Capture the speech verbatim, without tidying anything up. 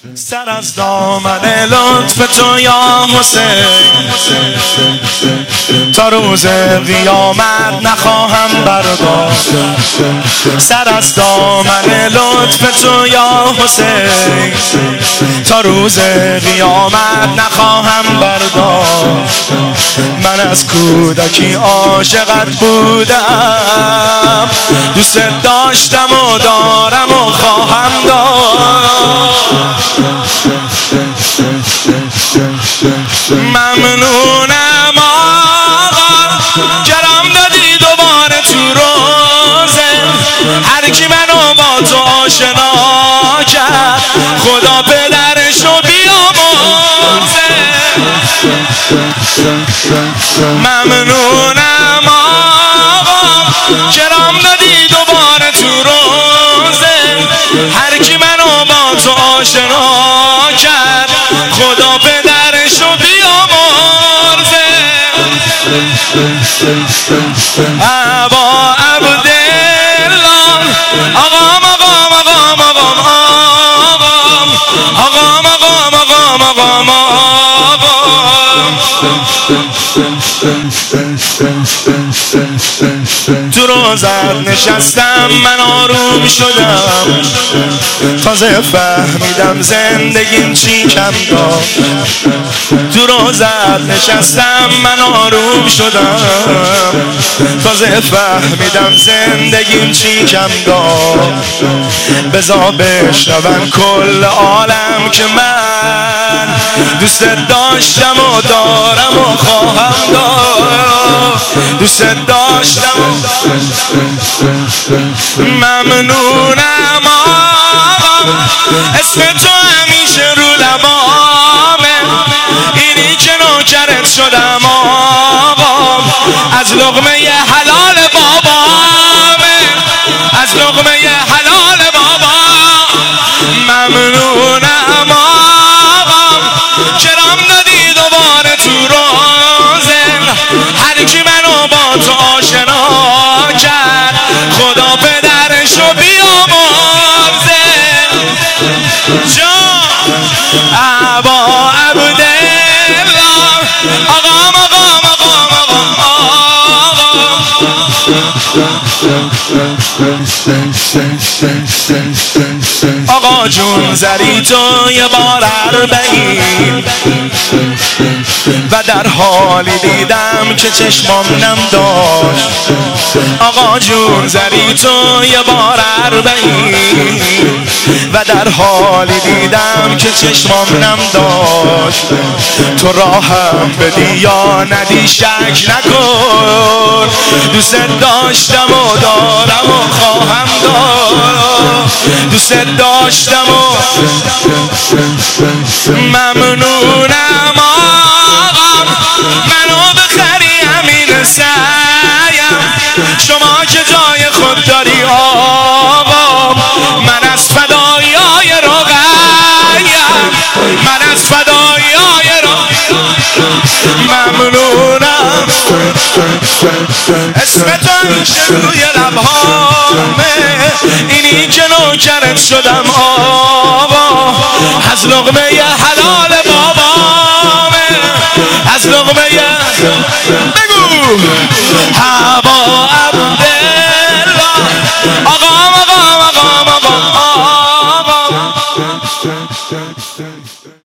سر از دامن لطف تو یا حسین، تا روز قیامت نخواهم برداشت. سر از دامن لطف تو یا حسین، تا روز قیامت نخواهم برداشت. من از کودکی عاشقت بودم، دوست داشتم و دارم و خواهم داشت. ممنونم آقا کرم دادی دوباره تو روزه، هر کی منو با تو آشنا کرد خدا پدرشو بیامرزه. ممنونم آقا کرم دادی دوباره تو روزه، هر کی منو با تو آشنا کرد خدا پدرشو بیامرزه. ابا عبدالله آقام آقام آقام آقام آقام آقام آقام آقام آقام. تو روزت نشستم من آروم شدم، تازه فهمیدم زندگیم چی کم داشت. تو روزت نشستم من آروم شدم، تازه فهمیدم زندگیم چی کم داشت. بذار بشنون کل عالم که من دوست داشتم و دارم و خواهم داشت. دوست داشتم و ممنونم آقا اسم تو همیشه رو لبامه، اینی که نوکرت شدم آقا از لقمه حلال بابامه، از لقمه حلال بابا. ممنونم آقا کرم دادی دوباره تو روزه، هر کی منو با تو آشنا کرد خدا پدرشو بیامرزه. جان ابا عبدالله آقام آقام آقام آقام آقا جون زری تو یه بار اربعین و در حالی دیدم که چشمام نم داشت. آقا جون زری تو یه بار اربعین و در حالی دیدم که چشمام نم داشت. تو راهم بدی یا ندی شک نکن، دوست داشتم و دارم و خواهم داشت. دوست داشتم و ممنونم آقا منو بخری همین سعیم، شما که جای خود داری آقا من از فدایی های رقیم، من از فدایی های رقیم. ممنونم اسم تو همیشه روی لبهامه، اینی که نوکرت شدم آقا از لقمه حلال بابامه، از لقمه بگو ابا عبدالله آقام آقام آقام آقام.